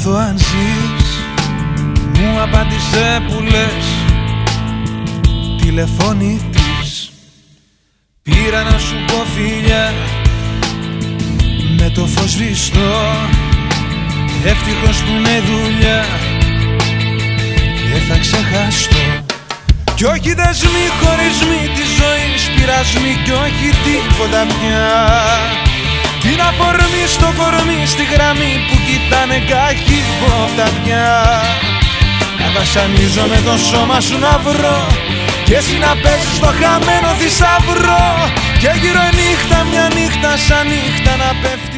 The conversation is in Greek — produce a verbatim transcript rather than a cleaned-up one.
μάθω αν ζεις. Μου απάντησε που λες τηλεφωνητής. Πήρα να σου πω φιλιά με το φως σβηστό. Ευτυχώς που είναι δουλειά και θα ξεχαστώ. Κι όχι δεσμοί, χωρισμοί της ζωής, πειρασμοί κι όχι τίποτα πια. Την αφορμή στο κορμί, στη γραμμή που κοιτάνε καχύποπτα πια. Να βασανίζω με το σώμα σου να βρω και εσύ να παίζεις το χαμένο θησαυρό. Και γύρω η νύχτα, μια νύχτα σαν νύχτα να πέφτει.